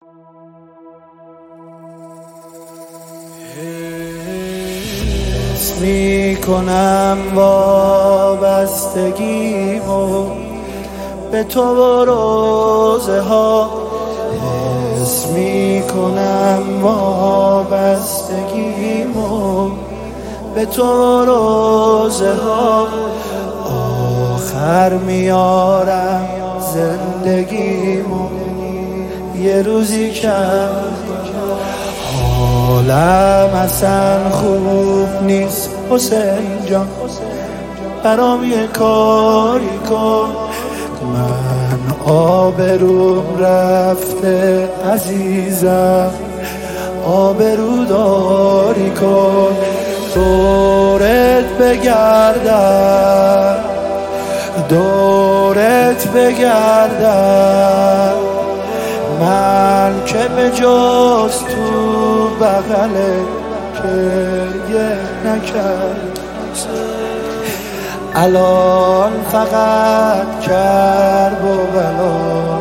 حس میکنم وابستگیمو به تو و روزه ها، حس میکنم وابستگیمو به تو و روزه ها. آخر میارم زندگیمو یه روزی کم، حالم اصلا خوب نیست حسین جان، برام یه کاری کن. من آبروم رفته عزیزم، آبرو داری کن. دورت بگردم، دورت بگردم، من که به جز تو بغلت گریه نکرد. الان فقط کرب و بلا